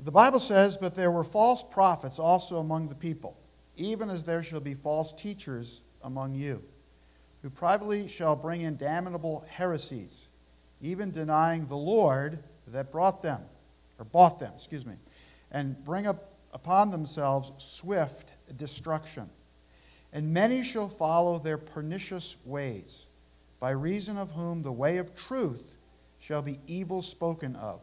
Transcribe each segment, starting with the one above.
The Bible says, "But there were false prophets also among the people, even as there shall be false teachers among you, who privately shall bring in damnable heresies, even denying the Lord that bought them, and bring up upon themselves swift destruction. And many shall follow their pernicious ways, by reason of whom the way of truth shall be evil spoken of.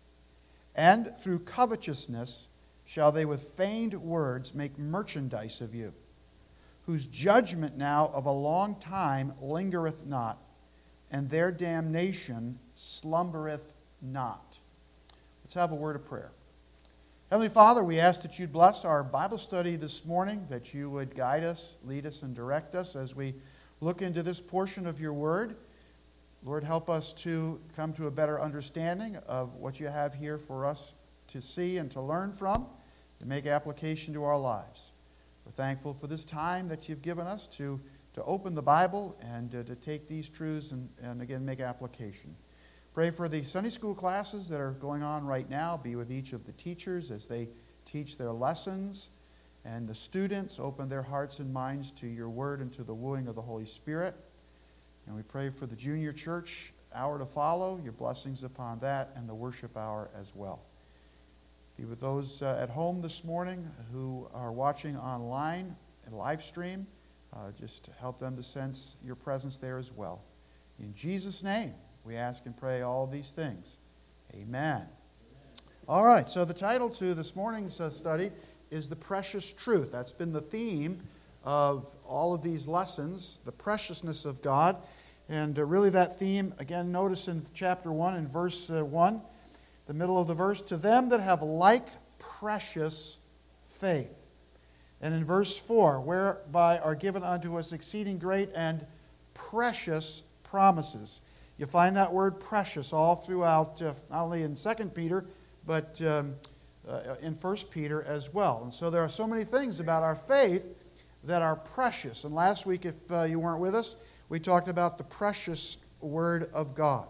And through covetousness shall they with feigned words make merchandise of you, whose judgment now of a long time lingereth not, and their damnation slumbereth not." Let's have a word of prayer. Heavenly Father, we ask that you'd bless our Bible study this morning, that you would guide us, lead us, and direct us as we look into this portion of your word. Lord, help us to come to a better understanding of what you have here for us to see and to learn from, to make application to our lives. We're thankful for this time that you've given us to open the Bible and to take these truths and again make application. Pray for the Sunday school classes that are going on right now. Be with each of the teachers as they teach their lessons. And the students, open their hearts and minds to your word and to the wooing of the Holy Spirit. And we pray for the junior church hour to follow, your blessings upon that, and the worship hour as well. Be with those at home this morning who are watching online and live stream. Just to help them to sense your presence there as well. In Jesus' name, we ask and pray all these things. Amen. All right, so the title to this morning's study is The Precious Truth. That's been the theme of all of these lessons, the preciousness of God. And really that theme, again, notice in chapter 1 and verse 1, the middle of the verse, "To them that have like precious faith." And in verse 4, "Whereby are given unto us exceeding great and precious promises." You find that word precious all throughout, not only in 2 Peter, but in 1 Peter as well. And so there are so many things about our faith that are precious. And last week, if you weren't with us, we talked about the precious Word of God.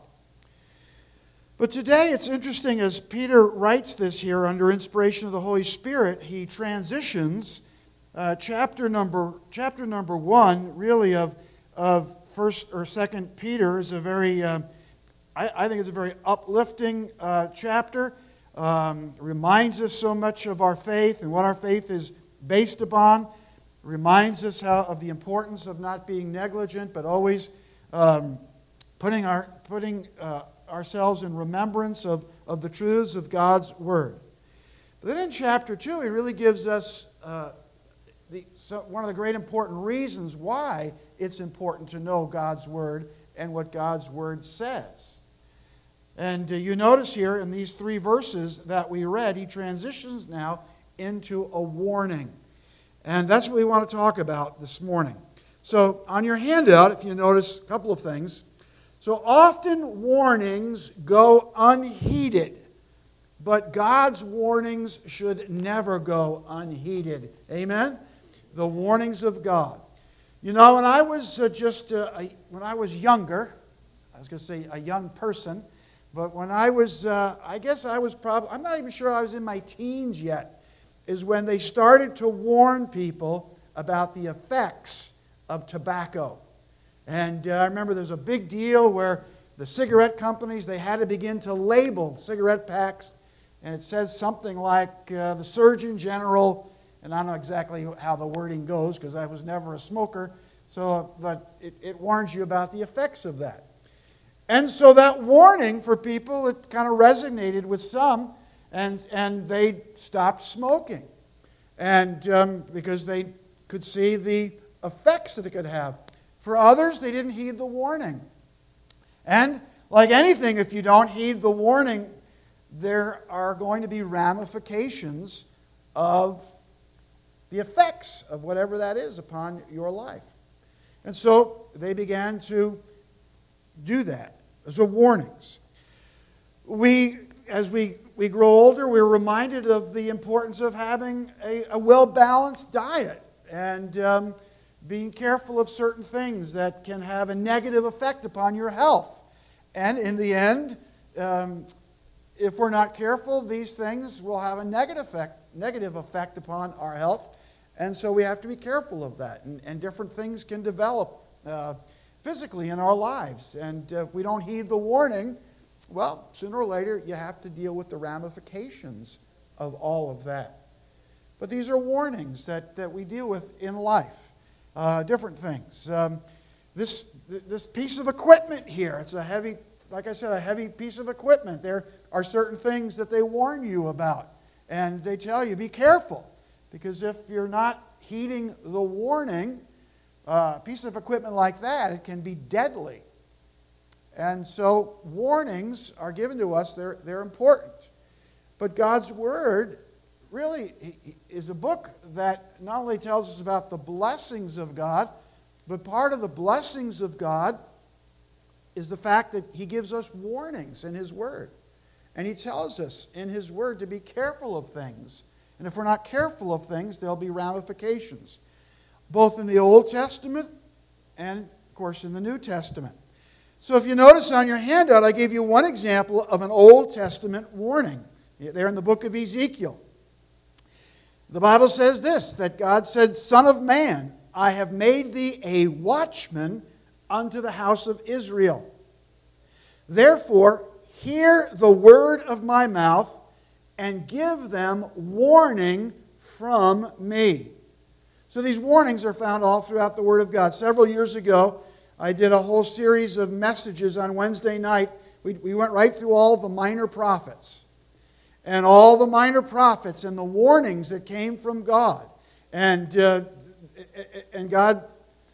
But today it's interesting, as Peter writes this here under inspiration of the Holy Spirit, he transitions chapter number 1, really, of 1st or 2nd Peter is a very, I think it's a very uplifting chapter. Reminds us so much of our faith and what our faith is based upon. Reminds us of the importance of not being negligent, but always putting ourselves in remembrance of the truths of God's Word. But then in chapter 2, he really gives us one of the great important reasons why it's important to know God's Word and what God's Word says. And you notice here in these 3 verses that we read, he transitions now into a warning. And that's what we want to talk about this morning. So on your handout, if you notice a couple of things. So often warnings go unheeded, but God's warnings should never go unheeded. Amen? The warnings of God. You know, when I was when I was younger, I was going to say a young person, but when I was, I guess I was probably, I'm not even sure I was in my teens yet, is when they started to warn people about the effects of tobacco. And I remember there was a big deal where the cigarette companies, they had to begin to label cigarette packs, and it says something like the Surgeon General, and I don't know exactly how the wording goes because I was never a smoker, but it warns you about the effects of that. And so that warning for people, it kind of resonated with some, and they stopped smoking. And because they could see the effects that it could have. For others, they didn't heed the warning. And like anything, if you don't heed the warning, there are going to be ramifications of the effects of whatever that is upon your life. And so they began to do that as a warnings. As we grow older, we're reminded of the importance of having a well-balanced diet and being careful of certain things that can have a negative effect upon your health. And in the end, if we're not careful, these things will have a negative effect upon our health. And so we have to be careful of that. And different things can develop physically in our lives. And if we don't heed the warning, well, sooner or later you have to deal with the ramifications of all of that. But these are warnings that we deal with in life. Different things. This piece of equipment here, it's a heavy, like I said, a heavy piece of equipment. There are certain things that they warn you about. And they tell you, be careful. Because if you're not heeding the warning, a piece of equipment like that, it can be deadly. And so warnings are given to us. They're important. But God's Word really is a book that not only tells us about the blessings of God, but part of the blessings of God is the fact that He gives us warnings in His Word. And He tells us in His Word to be careful of things. And if we're not careful of things, there'll be ramifications, both in the Old Testament and, of course, in the New Testament. So if you notice on your handout, I gave you one example of an Old Testament warning. There in the book of Ezekiel. The Bible says this, that God said, Son of man, I have made thee a watchman unto the house of Israel. Therefore, hear the word of my mouth, and give them warning from me. So these warnings are found all throughout the Word of God. Several years ago, I did a whole series of messages on Wednesday night. We went right through all the minor prophets. And all the minor prophets and the warnings that came from God. And God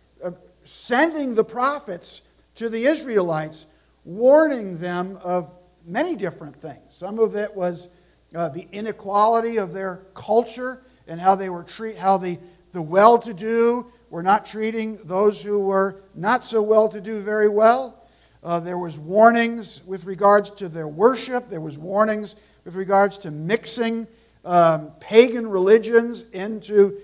sending the prophets to the Israelites, warning them of many different things. Some of it was the inequality of their culture and how they were how the well-to-do were not treating those who were not so well-to-do very well. There was warnings with regards to their worship. There was warnings with regards to mixing pagan religions into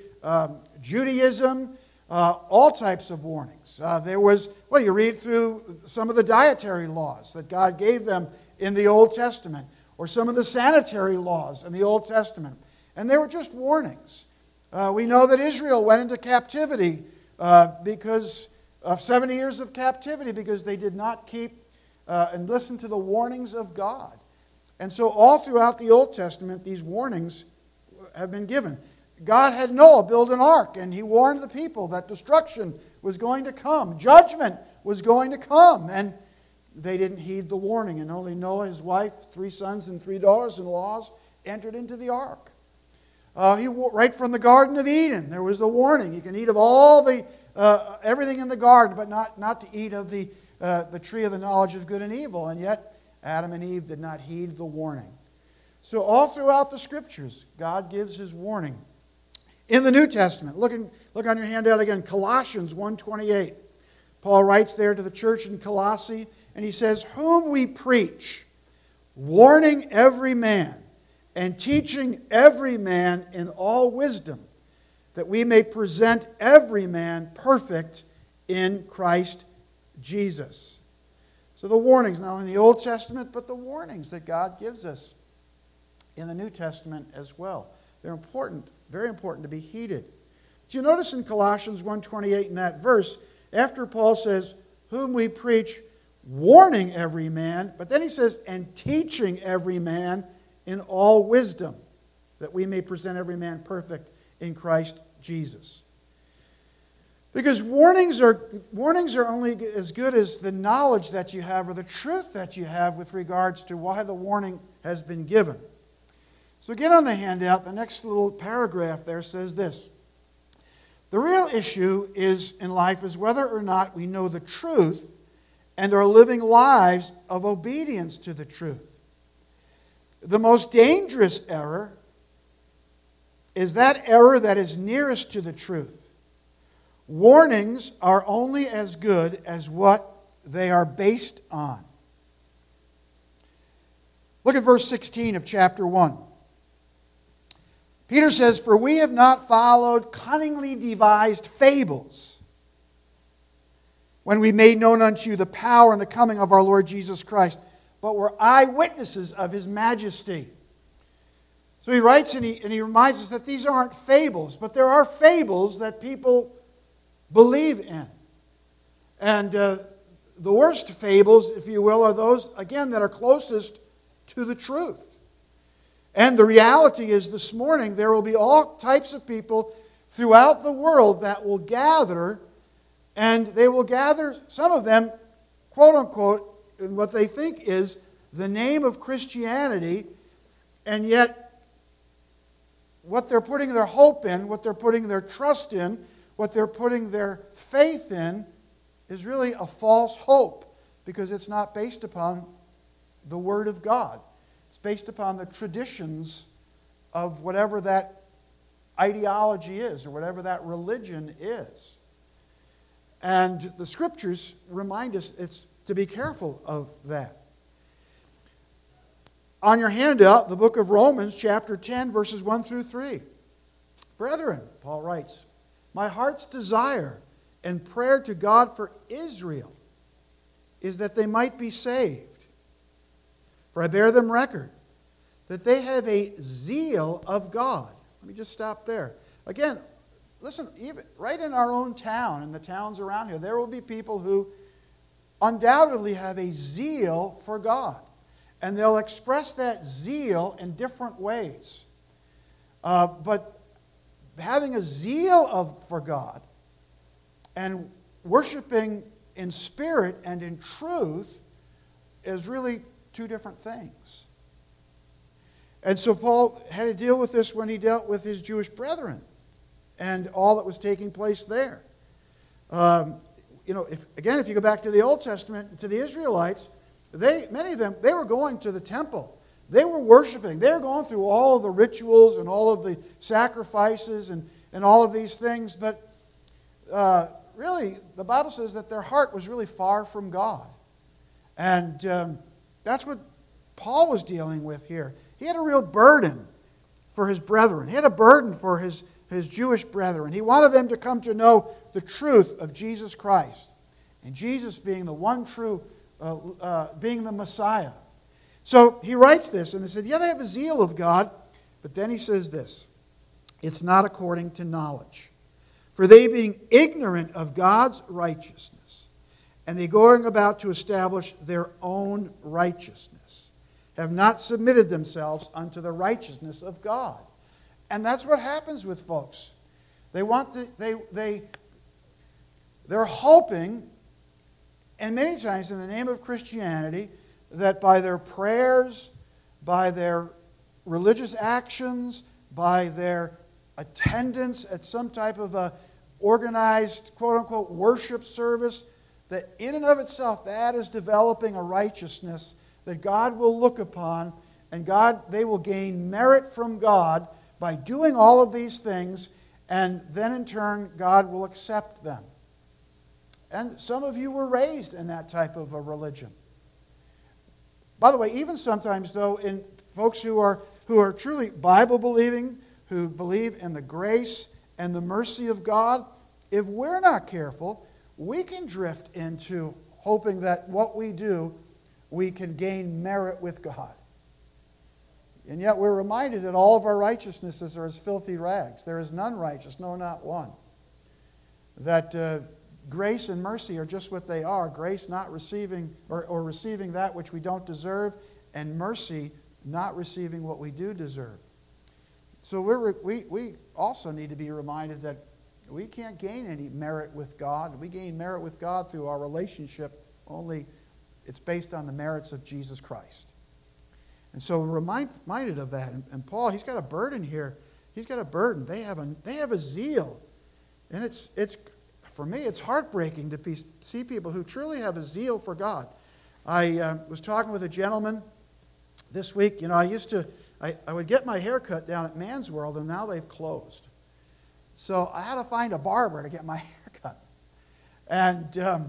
Judaism. All types of warnings. You read through some of the dietary laws that God gave them in the Old Testament, or some of the sanitary laws in the Old Testament. And they were just warnings. We know that Israel went into captivity because of 70 years of captivity because they did not keep and listen to the warnings of God. And so all throughout the Old Testament, these warnings have been given. God had Noah build an ark, and he warned the people that destruction was going to come. Judgment was going to come. And they didn't heed the warning, and only Noah, his wife, 3 sons, and 3 daughters-in-law entered into the ark. Right from the Garden of Eden, there was the warning. You can eat of all the everything in the garden, but not to eat of the tree of the knowledge of good and evil. And yet, Adam and Eve did not heed the warning. So all throughout the Scriptures, God gives His warning. In the New Testament, look on your handout again, Colossians 1:28. Paul writes there to the church in Colossae, and he says, whom we preach, warning every man, and teaching every man in all wisdom, that we may present every man perfect in Christ Jesus. So the warnings, not only in the Old Testament, but the warnings that God gives us in the New Testament as well. They're important, very important to be heeded. Do you notice in Colossians 1:28 in that verse, after Paul says, whom we preach, warning every man, but then he says, and teaching every man in all wisdom, that we may present every man perfect in Christ Jesus. Because warnings are only as good as the knowledge that you have or the truth that you have with regards to why the warning has been given. So again on the handout, the next little paragraph there says this. The real issue in life is whether or not we know the truth and are living lives of obedience to the truth. The most dangerous error is that error that is nearest to the truth. Warnings are only as good as what they are based on. Look at verse 16 of chapter 1. Peter says, for we have not followed cunningly devised fables when we made known unto you the power and the coming of our Lord Jesus Christ, but were eyewitnesses of his majesty. So he writes and he reminds us that these aren't fables, but there are fables that people believe in. And the worst fables, if you will, are those, again, that are closest to the truth. And the reality is this morning there will be all types of people throughout the world that will gather, and they will gather, some of them, quote unquote, in what they think is the name of Christianity, and yet what they're putting their hope in, what they're putting their trust in, what they're putting their faith in is really a false hope, because it's not based upon the Word of God. It's based upon the traditions of whatever that ideology is or whatever that religion is. And the Scriptures remind us it's to be careful of that. On your handout, the book of Romans, chapter 10, verses 1 through 3. Brethren, Paul writes, my heart's desire and prayer to God for Israel is that they might be saved. For I bear them record that they have a zeal of God. Let me just stop there. Again, listen, even right in our own town, in the towns around here, there will be people who undoubtedly have a zeal for God. And they'll express that zeal in different ways. But having a zeal for God and worshiping in spirit and in truth is really two different things. And so Paul had to deal with this when he dealt with his Jewish brethren and all that was taking place there. If you go back to the Old Testament, to the Israelites, many of them, they were going to the temple. They were worshiping. They were going through all of the rituals and all of the sacrifices and all of these things. But really, the Bible says that their heart was really far from God. And that's what Paul was dealing with here. He had a real burden for his brethren. He had a burden for his Jewish brethren. He wanted them to come to know the truth of Jesus Christ. And Jesus being the one true being the Messiah. So he writes this, and he said, yeah, they have a zeal of God, but then he says this, it's not according to knowledge. For they being ignorant of God's righteousness, and they going about to establish their own righteousness, have not submitted themselves unto the righteousness of God. And that's what happens with folks. They're hoping, and many times in the name of Christianity, that by their prayers, by their religious actions, by their attendance at some type of a organized, quote-unquote, worship service, that in and of itself, that is developing a righteousness that God will look upon, and they will gain merit from God by doing all of these things, and then in turn, God will accept them. And some of you were raised in that type of a religion. By the way, even sometimes, though, in folks who are truly Bible-believing, who believe in the grace and the mercy of God, if we're not careful, we can drift into hoping that what we do, we can gain merit with God. And yet we're reminded that all of our righteousnesses are as filthy rags. There is none righteous, no, not one. That grace and mercy are just what they are. Grace not receiving or receiving that which we don't deserve, and mercy not receiving what we do deserve. So we also need to be reminded that we can't gain any merit with God. We gain merit with God through our relationship, only it's based on the merits of Jesus Christ. And so we're reminded of that. And Paul, he's got a burden here. He's got a burden. They have a zeal. And it's for me, it's heartbreaking to see people who truly have a zeal for God. I was talking with a gentleman this week. I would get my hair cut down at Man's World, and now they've closed. So I had to find a barber to get my hair cut. And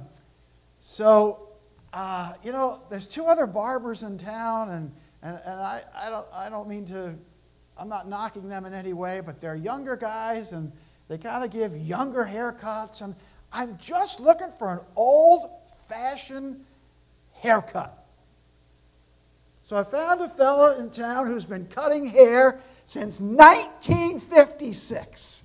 there's two other barbers in town, and I don't mean to, I'm not knocking them in any way, but they're younger guys, and they kind of give younger haircuts, and I'm just looking for an old-fashioned haircut. So I found a fellow in town who's been cutting hair since 1956.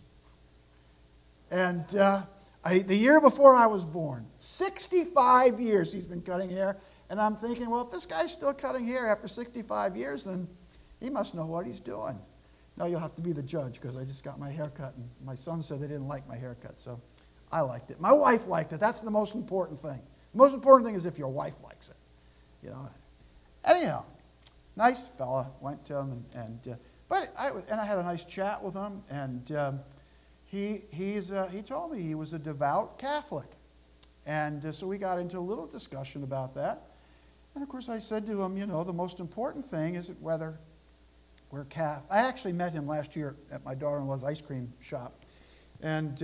And the year before I was born, 65 years he's been cutting hair. And I'm thinking, well, if this guy's still cutting hair after 65 years, then he must know what he's doing. No, you'll have to be the judge because I just got my hair cut. And my son said they didn't like my haircut, so I liked it. My wife liked it. That's the most important thing. The most important thing is if your wife likes it. You know. Anyhow, nice fella. Went to him, but I had a nice chat with him, and he told me he was a devout Catholic, and so we got into a little discussion about that. And of course, I said to him, you know, the most important thing isn't whether we're Catholic. I actually met him last year at my daughter-in-law's ice cream shop, and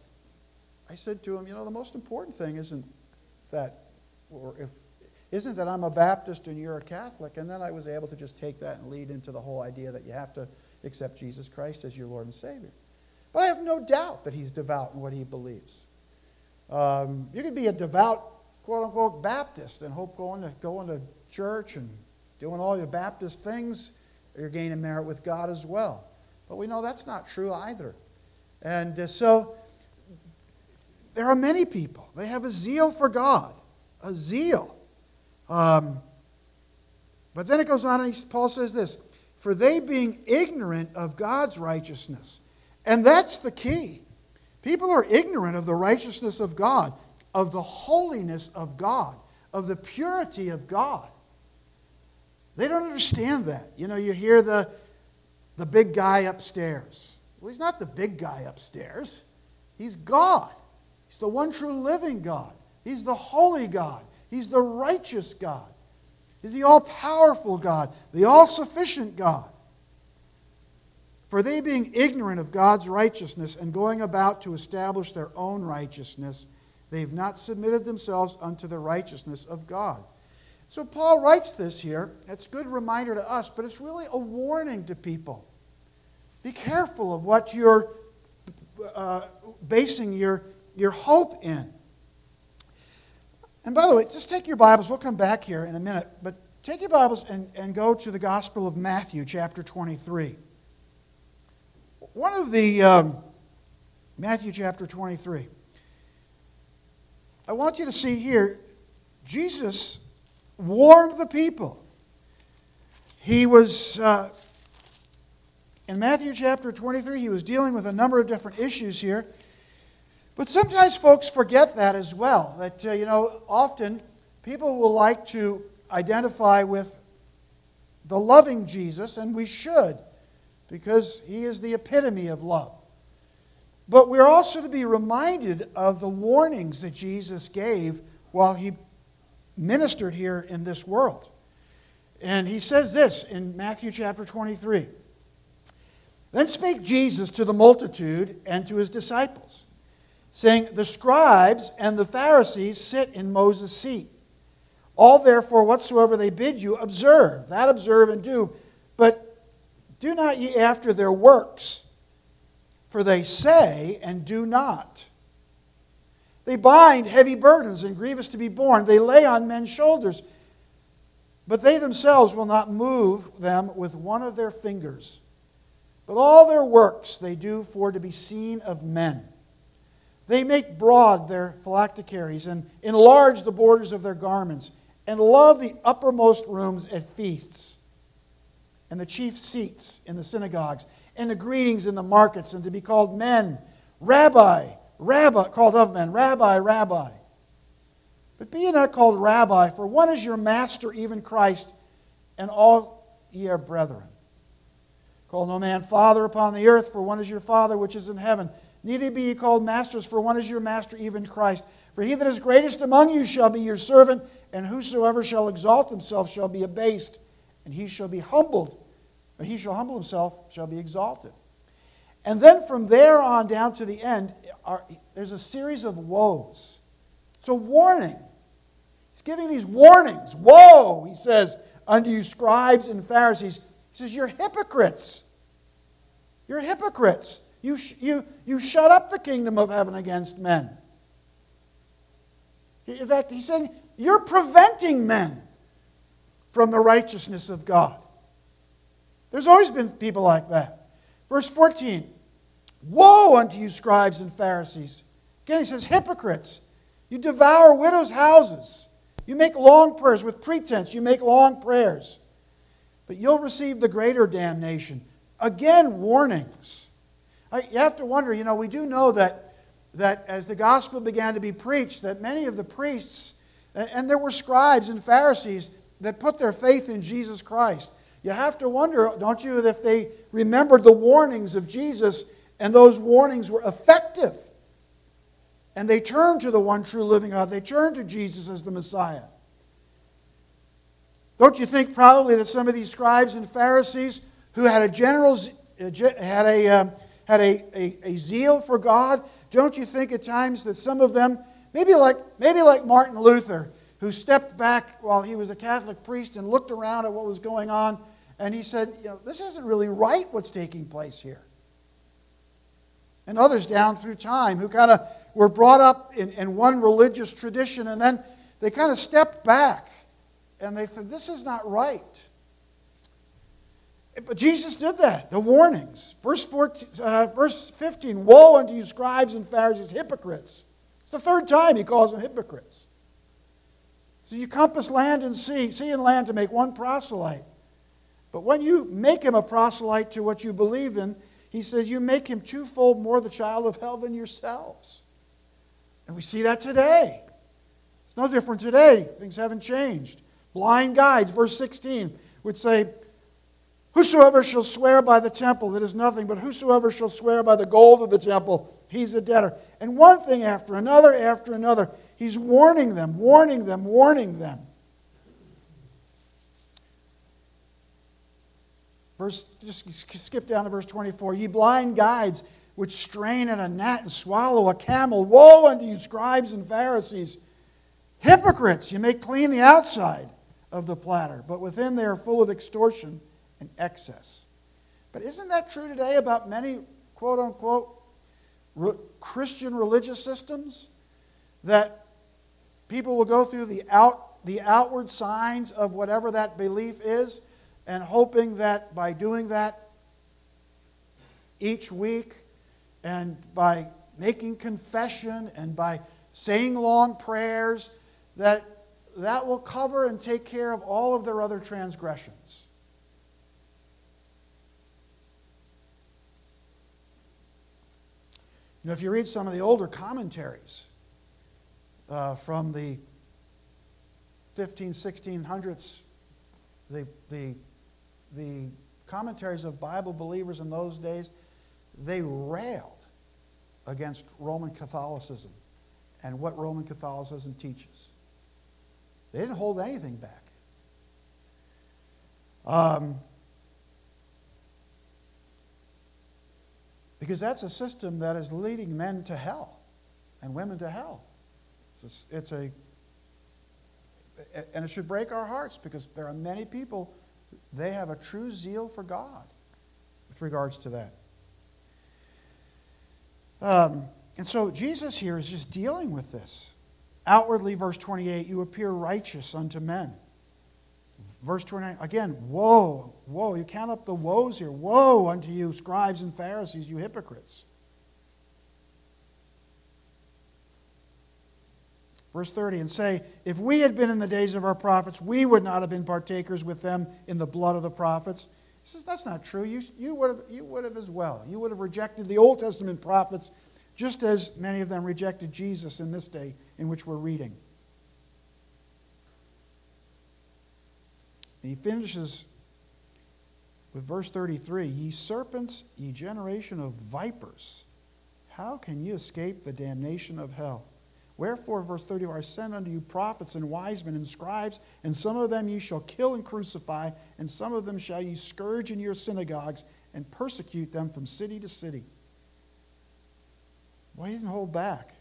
I said to him, you know, the most important thing isn't that I'm a Baptist and you're a Catholic. And then I was able to just take that and lead into the whole idea that you have to accept Jesus Christ as your Lord and Savior. But I have no doubt that he's devout in what he believes. You could be a devout, quote-unquote, Baptist and hope going to church and doing all your Baptist things, you're gaining merit with God as well. But we know that's not true either. And so there are many people. They have a zeal for God, a zeal. But then it goes on and Paul says this, for they being ignorant of God's righteousness. And that's the key. People are ignorant of the righteousness of God, of the holiness of God, of the purity of God. They don't understand that. You know, you hear the big guy upstairs. Well, he's not the big guy upstairs. He's God. He's the one true living God. He's the holy God. He's the righteous God. He's the all-powerful God, the all-sufficient God. For they being ignorant of God's righteousness and going about to establish their own righteousness, they've not submitted themselves unto the righteousness of God. So Paul writes this here. It's a good reminder to us, but it's really a warning to people. Be careful of what you're basing your hope in. And by the way, just take your Bibles. We'll come back here in a minute. But take your Bibles and go to the Gospel of Matthew, chapter 23. One of the... Matthew chapter 23. I want you to see here, Jesus warned the people. He was... in Matthew chapter 23, he was dealing with a number of different issues here. But sometimes folks forget that as well. That, often people will like to identify with the loving Jesus, and we should, because he is the epitome of love. But we're also to be reminded of the warnings that Jesus gave while he ministered here in this world. And he says this in Matthew chapter 23. Then spake Jesus to the multitude and to his disciples, saying, the scribes and the Pharisees sit in Moses' seat. All therefore whatsoever they bid you, observe. That observe and do. But do not ye after their works, for they say and do not. They bind heavy burdens and grievous to be borne. They lay on men's shoulders, but they themselves will not move them with one of their fingers. But all their works they do for to be seen of men. They make broad their phylacteries and enlarge the borders of their garments, and love the uppermost rooms at feasts, and the chief seats in the synagogues, and the greetings in the markets, and to be called men, Rabbi, called of men, Rabbi, Rabbi. But be ye not called Rabbi, for one is your master, even Christ, and all ye are brethren. Call no man Father upon the earth, for one is your Father which is in heaven. Neither be ye called masters, for one is your master, even Christ. For he that is greatest among you shall be your servant, and whosoever shall exalt himself shall be abased, and he shall be humbled. Or he shall humble himself, shall be exalted. And then from there on down to the end, there's a series of woes. It's a warning. He's giving these warnings. Woe, he says, unto you scribes and Pharisees. He says, you're hypocrites. You're hypocrites. You shut up the kingdom of heaven against men. In fact, he's saying, you're preventing men from the righteousness of God. There's always been people like that. Verse 14, woe unto you, scribes and Pharisees. Again, he says, hypocrites, you devour widows' houses. You make long prayers. With pretense, you make long prayers. But you'll receive the greater damnation. Again, warnings. You have to wonder, we do know that as the gospel began to be preached, that many of the priests, and there were scribes and Pharisees that put their faith in Jesus Christ. You have to wonder, don't you, if they remembered the warnings of Jesus and those warnings were effective. And they turned to the one true living God. They turned to Jesus as the Messiah. Don't you think probably that some of these scribes and Pharisees who had a zeal for God, don't you think at times that some of them, maybe like Martin Luther, who stepped back while he was a Catholic priest and looked around at what was going on, and he said, this isn't really right what's taking place here. And others down through time who kind of were brought up in one religious tradition, and then they kind of stepped back and they said, this is not right. But Jesus did that, the warnings. Verse 15, woe unto you, scribes and Pharisees, hypocrites. It's the third time he calls them hypocrites. So you compass land and sea and land to make one proselyte. But when you make him a proselyte to what you believe in, he says you make him twofold more the child of hell than yourselves. And we see that today. It's no different today. Things haven't changed. Blind guides, verse 16, would say, whosoever shall swear by the temple, it is nothing, but whosoever shall swear by the gold of the temple, he's a debtor. And one thing after another, he's warning them. Just skip down to verse 24. Ye blind guides, which strain at a gnat and swallow a camel. Woe unto you, scribes and Pharisees, hypocrites! You make clean the outside of the platter, but within they are full of extortion and excess. But isn't that true today about many, quote-unquote, Christian religious systems? That people will go through the outward signs of whatever that belief is, and hoping that by doing that each week, and by making confession, and by saying long prayers, that will cover and take care of all of their other transgressions. If you read some of the older commentaries from the 1600s, the commentaries of Bible believers in those days, they railed against Roman Catholicism and what Roman Catholicism teaches. They didn't hold anything back. Because that's a system that is leading men to hell and women to hell. And it should break our hearts, because there are many people, they have a true zeal for God with regards to that. And so Jesus here is just dealing with this. Outwardly, verse 28, you appear righteous unto men. Verse 29, again, woe, woe. You count up the woes here. Woe unto you, scribes and Pharisees, you hypocrites. Verse 30, and say, if we had been in the days of our prophets, we would not have been partakers with them in the blood of the prophets. He says, that's not true. You would have as well. You would have rejected the Old Testament prophets, just as many of them rejected Jesus in this day in which we're reading. And he finishes with verse 33, ye serpents, ye generation of vipers, how can ye escape the damnation of hell? Wherefore, verse 34, I send unto you prophets and wise men and scribes, and some of them ye shall kill and crucify, and some of them shall ye scourge in your synagogues, and persecute them from city to city. Well, he didn't hold back.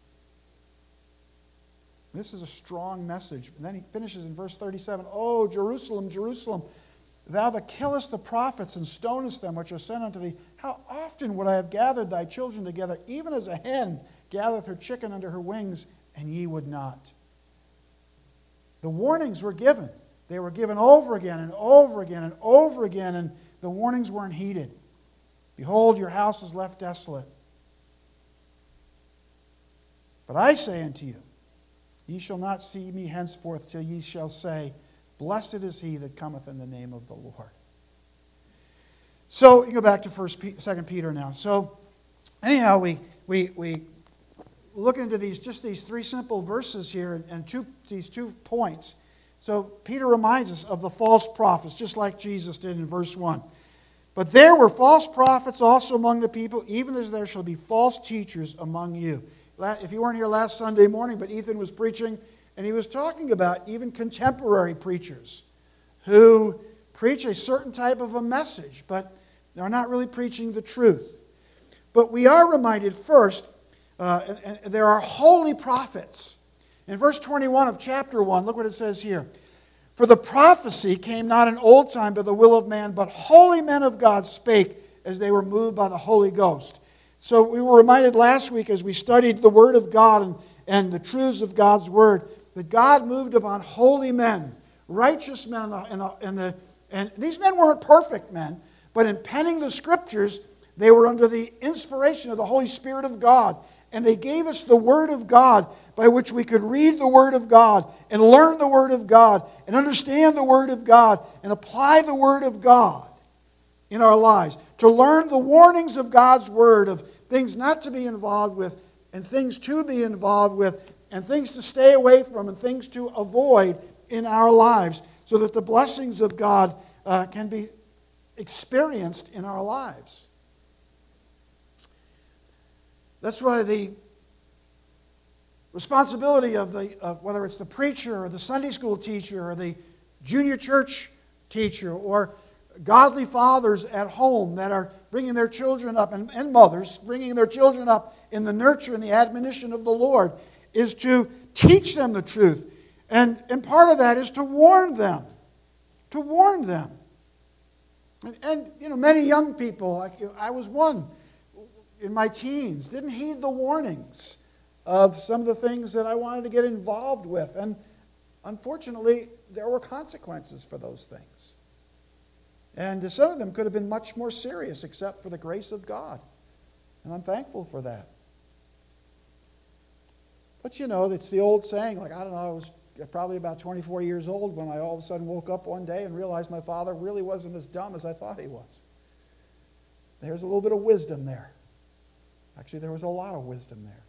This is a strong message. And then he finishes in verse 37, O Jerusalem, Jerusalem, thou that killest the prophets and stonest them which are sent unto thee, how often would I have gathered thy children together, even as a hen gathereth her chicken under her wings, and ye would not. The warnings were given. They were given over again and over again and over again, and the warnings weren't heeded. Behold, your house is left desolate. But I say unto you, ye shall not see me henceforth till ye shall say, Blessed is he that cometh in the name of the Lord. So, you go back to 2 Peter now. So, anyhow, we look into these three simple verses here and these 2 points. So, Peter reminds us of the false prophets, just like Jesus did in verse 1. But there were false prophets also among the people, even as there shall be false teachers among you. If you weren't here last Sunday morning, but Ethan was preaching, and he was talking about even contemporary preachers who preach a certain type of a message, but they're not really preaching the truth. But we are reminded first, there are holy prophets. In verse 21 of chapter 1, look what it says here. For the prophecy came not in old time by the will of man, but holy men of God spake as they were moved by the Holy Ghost. So we were reminded last week as we studied the Word of God and the truths of God's Word, that God moved upon holy men, righteous men, and these men weren't perfect men, but in penning the Scriptures, they were under the inspiration of the Holy Spirit of God. And they gave us the Word of God by which we could read the Word of God and learn the Word of God and understand the Word of God and apply the Word of God in our lives. To learn the warnings of God's Word of things not to be involved with and things to be involved with and things to stay away from and things to avoid in our lives so that the blessings of God can be experienced in our lives. That's why the responsibility of whether it's the preacher or the Sunday school teacher or the junior church teacher or godly fathers at home that are bringing their children up, and mothers bringing their children up in the nurture and the admonition of the Lord, is to teach them the truth. And part of that is to warn them. To warn them. And many young people, like I was one in my teens, didn't heed the warnings of some of the things that I wanted to get involved with. And unfortunately, there were consequences for those things. And some of them could have been much more serious except for the grace of God. And I'm thankful for that. But it's the old saying, I was probably about 24 years old when I all of a sudden woke up one day and realized my father really wasn't as dumb as I thought he was. There's a little bit of wisdom there. Actually, there was a lot of wisdom there.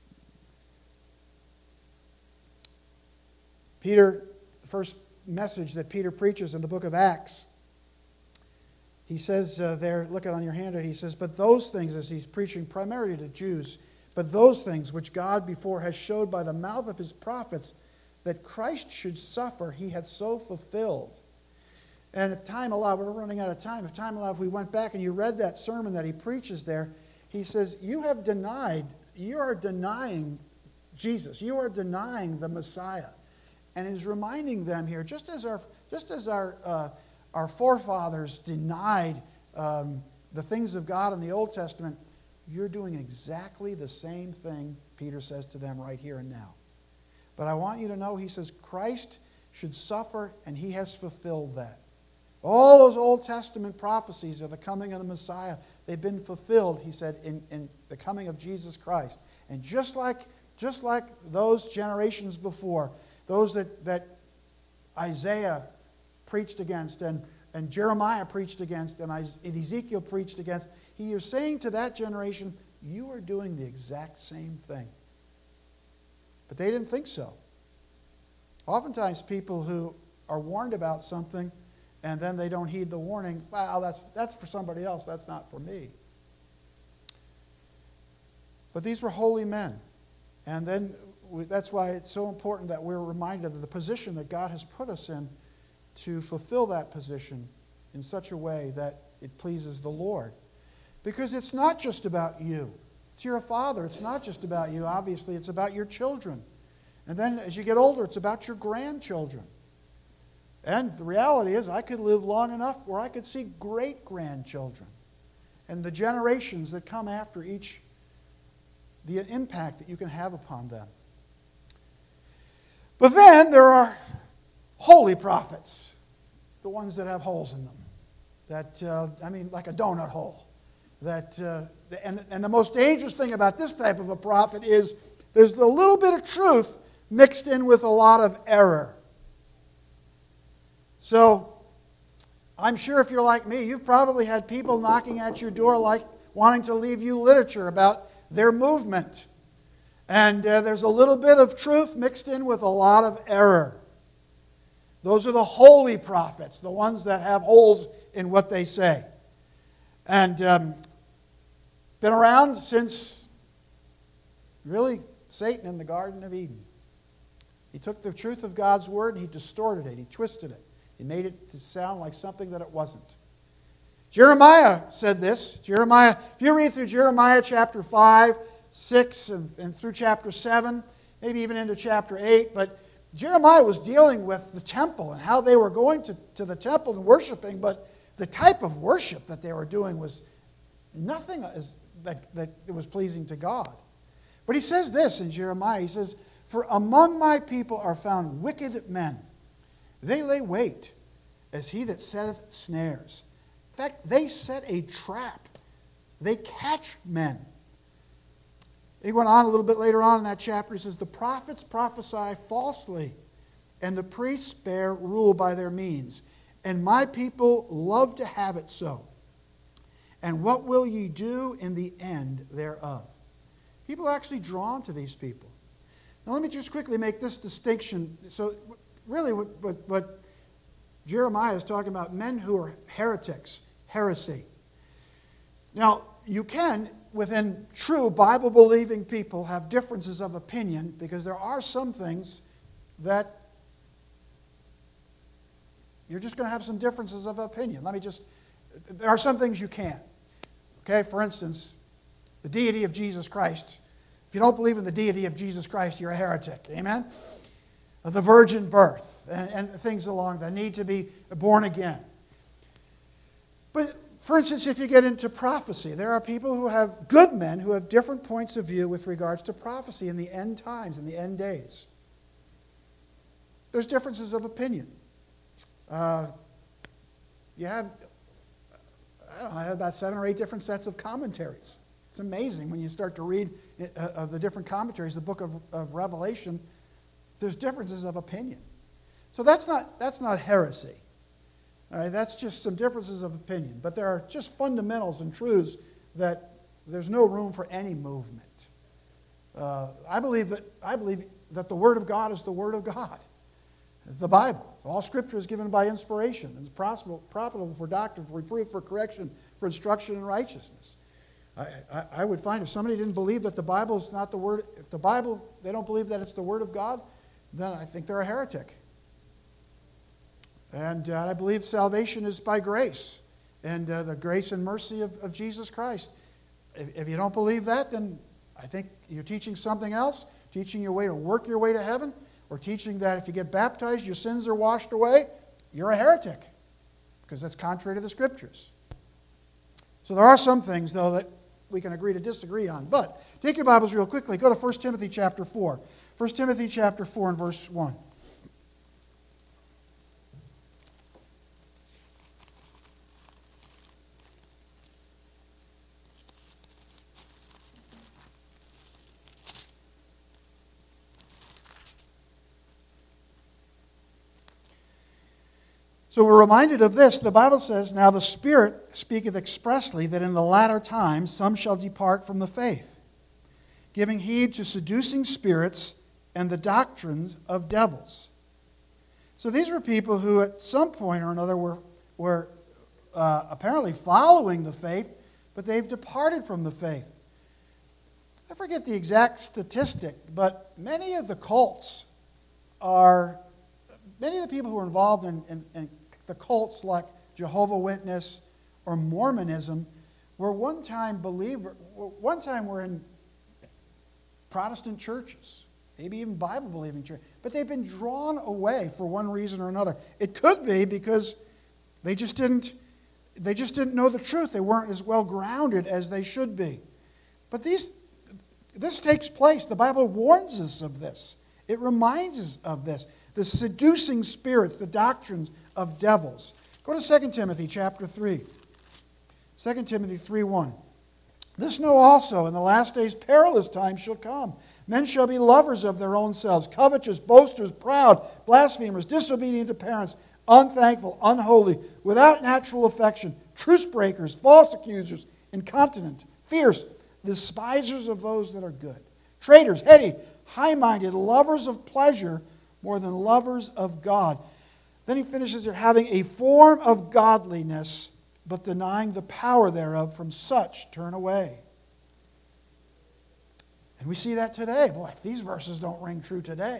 Peter, the first message that Peter preaches in the book of Acts, he says there, look at on your handout, he says, but those things, as he's preaching primarily to Jews, but those things which God before has showed by the mouth of his prophets that Christ should suffer, he hath so fulfilled. And if time allowed, we're running out of time, if time allowed, if we went back and you read that sermon that he preaches there, he says, you are denying Jesus. You are denying the Messiah. And he's reminding them here, just as our forefathers denied the things of God in the Old Testament, you're doing exactly the same thing, Peter says to them right here and now. But I want you to know, he says, Christ should suffer, and he has fulfilled that. All those Old Testament prophecies of the coming of the Messiah, they've been fulfilled, he said, in the coming of Jesus Christ. And just like those generations before, those that Isaiah preached against and Jeremiah preached against and Ezekiel preached against, he is saying to that generation, you are doing the exact same thing. But they didn't think so. Oftentimes people who are warned about something and then they don't heed the warning, wow, that's for somebody else, that's not for me. But these were holy men. And then that's why it's so important that we're reminded of the position that God has put us in to fulfill that position in such a way that it pleases the Lord. Because it's not just about you. If you're a father, it's not just about you. Obviously, it's about your children. And then as you get older, it's about your grandchildren. And the reality is, I could live long enough where I could see great-grandchildren and the generations that come after each, the impact that you can have upon them. But then there are holy prophets, the ones that have holes in them, that, like a donut hole. And the most dangerous thing about this type of a prophet is there's a little bit of truth mixed in with a lot of error. So, I'm sure if you're like me, you've probably had people knocking at your door wanting to leave you literature about their movement. And there's a little bit of truth mixed in with a lot of error. Those are the holy prophets, the ones that have holes in what they say. And been around since, really, Satan in the Garden of Eden. He took the truth of God's Word and he distorted it, he twisted it. He made it to sound like something that it wasn't. Jeremiah said this. If you read through Jeremiah chapter 5, 6, and through chapter 7, maybe even into chapter 8, but Jeremiah was dealing with the temple and how they were going to the temple and worshiping, but the type of worship that they were doing was nothing that was pleasing to God. But he says this in Jeremiah. He says, "For among my people are found wicked men. They lay wait as he that setteth snares." In fact, they set a trap. They catch men. He went on a little bit later on in that chapter. He says, "The prophets prophesy falsely, and the priests bear rule by their means. And my people love to have it so. And what will ye do in the end thereof?" People are actually drawn to these people. Now let me just quickly make this distinction. So really what Jeremiah is talking about, men who are heretics, heresy. Now, you can, within true Bible-believing people, have differences of opinion because there are some things that you're just going to have some differences of opinion. There are some things you can't. Okay, for instance, the deity of Jesus Christ. If you don't believe in the deity of Jesus Christ, you're a heretic. Amen? The virgin birth and things along that need to be born again. But, for instance, if you get into prophecy, there are people who have, good men, who have different points of view with regards to prophecy in the end times, in the end days. There's differences of opinion. I have about 7 or 8 different sets of commentaries. It's amazing when you start to read of the different commentaries, the book of Revelation, there's differences of opinion. So that's not heresy. All right, that's just some differences of opinion. But there are just fundamentals and truths that there's no room for any movement. I believe that the Word of God is the Word of God. The Bible. All Scripture is given by inspiration and is profitable for doctrine, for reproof, for correction, for instruction in righteousness. I would find if somebody didn't believe that the Bible is not the Word, if the Bible, they don't believe that it's the Word of God, then I think they're a heretic. And I believe salvation is by grace and the grace and mercy of Jesus Christ. If you don't believe that, then I think you're teaching something else, teaching your way to work your way to heaven, or teaching that if you get baptized, your sins are washed away. You're a heretic because that's contrary to the Scriptures. So there are some things, though, that we can agree to disagree on. But take your Bibles real quickly. Go to 1 Timothy chapter 4. 1 Timothy chapter 4 and verse 1. So we're reminded of this. The Bible says, "Now the Spirit speaketh expressly that in the latter times some shall depart from the faith, giving heed to seducing spirits and the doctrines of devils." So these were people who at some point or another were apparently following the faith, but they've departed from the faith. I forget the exact statistic, but many of the cults many of the people who are involved in the cults like Jehovah's Witness or Mormonism were one time were in Protestant churches, maybe even Bible-believing churches, but they've been drawn away for one reason or another. It could be because they just didn't know the truth. They weren't as well grounded as they should be. But this takes place. The Bible warns us of this. It reminds us of this. the seducing spirits, the doctrines of devils. Go to 2 Timothy chapter 3. 2 Timothy 3:1. This know also, in the last days perilous times shall come. Men shall be lovers of their own selves, covetous, boasters, proud, blasphemers, disobedient to parents, unthankful, unholy, without natural affection, truce breakers, false accusers, incontinent, fierce, despisers of those that are good, traitors, heady, high-minded, lovers of pleasure more than lovers of God. Then he finishes here, having a form of godliness, but denying the power thereof. From such turn away. And we see that today. Boy, if these verses don't ring true today.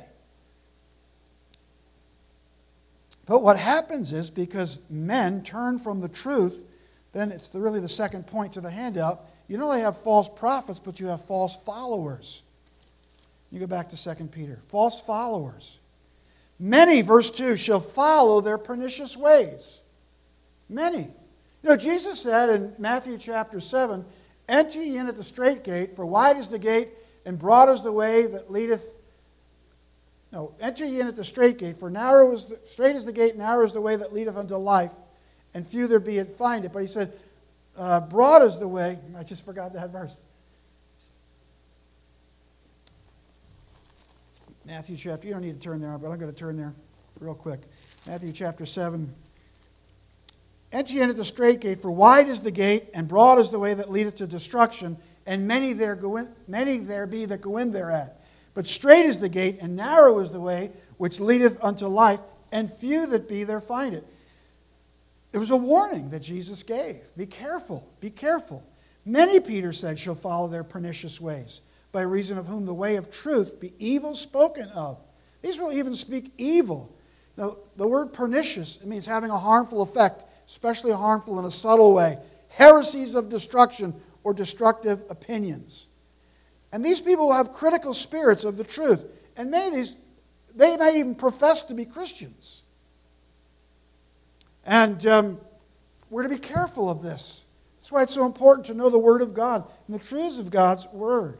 But what happens is, because men turn from the truth, then it's really the second point to the handout. You not only have false prophets, but you have false followers. You go back to 2 Peter. False followers. Many, verse 2, shall follow their pernicious ways. Many. You know, Jesus said in Matthew chapter 7, enter ye in at the strait gate, for wide is the gate, and broad is the way that leadeth. No, enter ye in at the strait gate, for straight is the gate, narrow is the way that leadeth unto life, and few there be that find it. But he said, broad is the way. I just forgot that verse. Matthew chapter, you don't need to turn there, but I'm going to turn there real quick. Matthew chapter 7. Enter ye in at the strait gate, for wide is the gate, and broad is the way that leadeth to destruction, and many there be that go in thereat. But strait is the gate, and narrow is the way which leadeth unto life, and few that be there find it. It was a warning that Jesus gave. Be careful, be careful. Many, Peter said, shall follow their pernicious ways, by reason of whom the way of truth be evil spoken of. These will even speak evil. Now, the word pernicious, it means having a harmful effect, especially harmful in a subtle way. Heresies of destruction or destructive opinions. And these people will have critical spirits of the truth. And many of these, they might even profess to be Christians. And we're to be careful of this. That's why it's so important to know the Word of God and the truths of God's Word.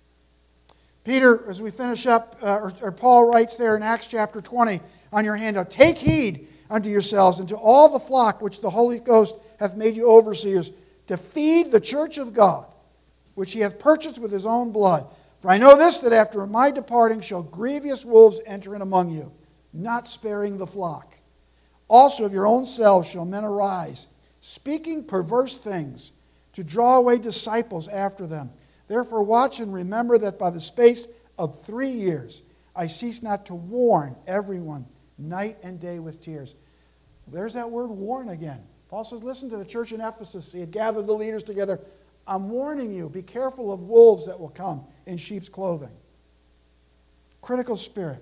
Peter, as we finish up, or Paul writes there in Acts chapter 20 on your handout, take heed unto yourselves and to all the flock which the Holy Ghost hath made you overseers, to feed the church of God, which he hath purchased with his own blood. For I know this, that after my departing shall grievous wolves enter in among you, not sparing the flock. Also of your own selves shall men arise, speaking perverse things, to draw away disciples after them. Therefore watch and remember that by the space of 3 years I cease not to warn everyone night and day with tears. There's that word warn again. Paul says, listen to the church in Ephesus. He had gathered the leaders together. I'm warning you, be careful of wolves that will come in sheep's clothing. Critical spirit.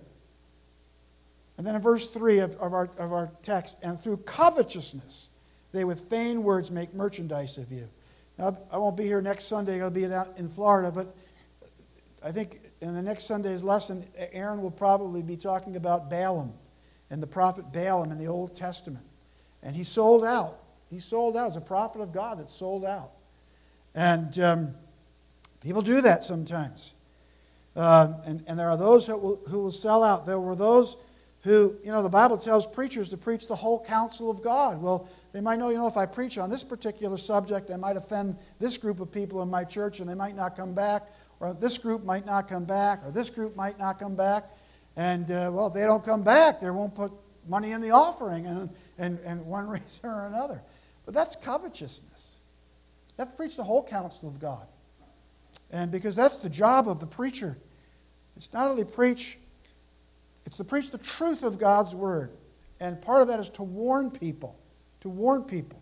And then in verse 3 of our text, and through covetousness they with vain words make merchandise of you. Now, I won't be here next Sunday. I'll be out in Florida, but I think in the next Sunday's lesson, Aaron will probably be talking about Balaam and the prophet Balaam in the Old Testament. And he sold out. He sold out. He's a prophet of God that sold out. And people do that sometimes. And there are those who will sell out. There were those who, the Bible tells preachers to preach the whole counsel of God. Well, they might know, if I preach on this particular subject, I might offend this group of people in my church and they might not come back, or this group might not come back, or this group might not come back. And, if they don't come back, they won't put money in the offering and one reason or another. But that's covetousness. You have to preach the whole counsel of God. And because that's the job of the preacher. It's not only preach, it's to preach the truth of God's Word. And part of that is to warn people. To warn people.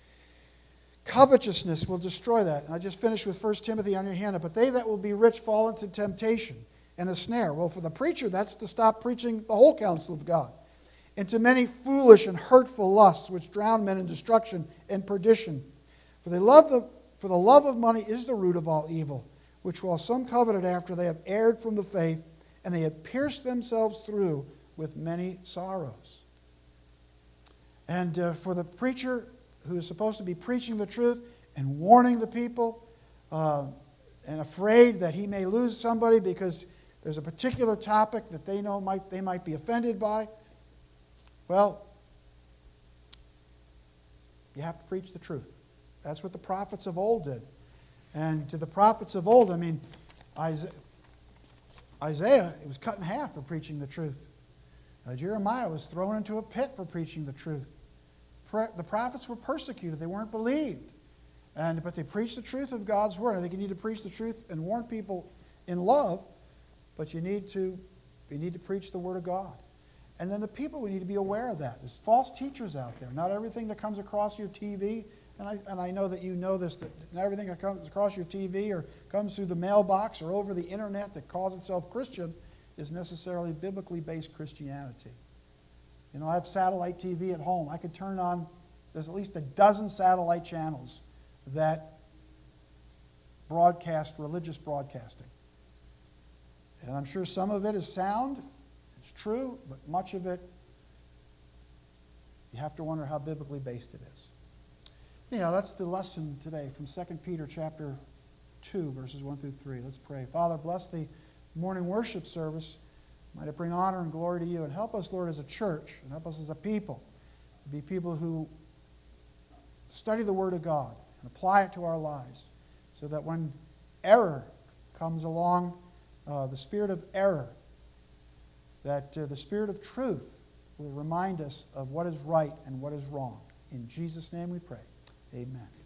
Covetousness will destroy that. And I just finished with 1 Timothy on your hand. But they that will be rich fall into temptation and a snare. Well, for the preacher, that's to stop preaching the whole counsel of God. Into many foolish and hurtful lusts, which drown men in destruction and perdition. For the love of money is the root of all evil, which while some coveted after, they have erred from the faith, and they have pierced themselves through with many sorrows. And for the preacher who is supposed to be preaching the truth and warning the people, and afraid that he may lose somebody because There's a particular topic that they know they might be offended by. Well, you have to preach the truth. That's what the prophets of old did. And to the prophets of old, I mean, Isaiah, he was cut in half for preaching the truth. Jeremiah was thrown into a pit for preaching the truth. The prophets were persecuted. They weren't believed. But they preached the truth of God's word. I think you need to preach the truth and warn people in love, but you need to preach the word of God. And then the people, we need to be aware of that. There's false teachers out there. Not everything that comes across your TV, and I know that you know this, that not everything that comes across your TV or comes through the mailbox or over the internet that calls itself Christian is necessarily biblically based Christianity. You know, I have satellite TV at home. I could turn on, there's at least a dozen satellite channels that broadcast religious broadcasting. And I'm sure some of it is sound, it's true, but much of it, you have to wonder how biblically based it is. Anyhow, that's the lesson today from 2 Peter chapter 2, verses 1 through 3. Let's pray. Father, bless the morning worship service. Might it bring honor and glory to you. And help us, Lord, as a church, and help us as a people, to be people who study the Word of God and apply it to our lives, so that when error comes along, the spirit of error, that the spirit of truth will remind us of what is right and what is wrong. In Jesus' name we pray. Amen.